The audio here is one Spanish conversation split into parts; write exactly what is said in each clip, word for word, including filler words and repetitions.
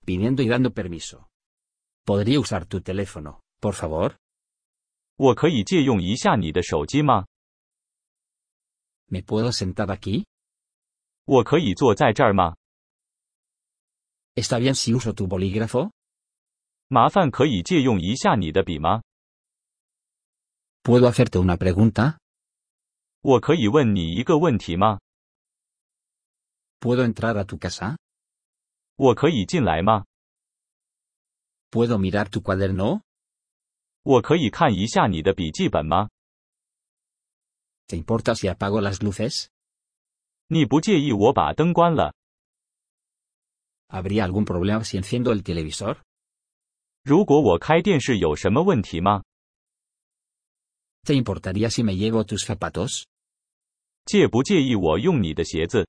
pidiendo y dando permiso. ¿Podría usar tu teléfono, por favor? 我可以借用一下你的手机吗？ ¿Me puedo sentar aquí? 我可以坐在这儿吗？ ¿Está bien si uso tu bolígrafo? 麻烦可以借用一下你的笔吗？ ¿Puedo hacerte una pregunta? 我可以问你一个问题吗？ ¿Puedo entrar a tu casa? 我可以进来吗？ ¿Puedo mirar tu cuaderno? 我可以看一下你的笔记本吗？ ¿Te importa si apago las luces? 你不介意我把灯关了？ ¿Habría algún problema si enciendo el televisor? 如果我开电视有什么问题吗？ ¿Te importaría si me llevo tus zapatos? 介不介意我用你的鞋子？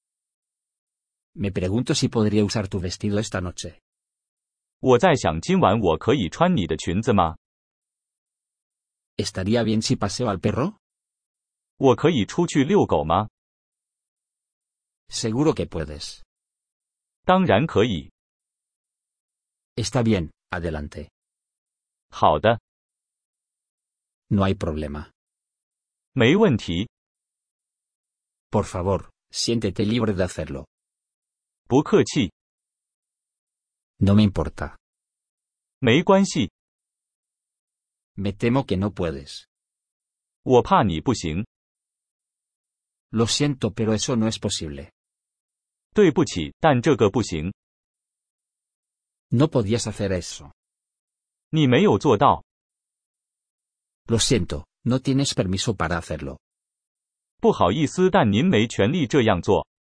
Me pregunto si podría usar tu vestido esta noche. 我在想今晚我可以穿你的裙子吗？ ¿Estaría bien si paseo al perro? 我可以出去遛狗吗？ Seguro que puedes. 当然可以。 Está bien, adelante. 好的， No hay problema. 没问题。 Por favor, siéntete libre de hacerlo. 不客气， No me importa. 没关系。 Me temo que no puedes. 我怕你不行。 Lo siento, pero eso no es posible. 对不起，但这个不行。 No podías hacer eso. 你没有做到。 Lo siento, no tienes permiso para hacerlo. 不好意思，但您没权利这样做。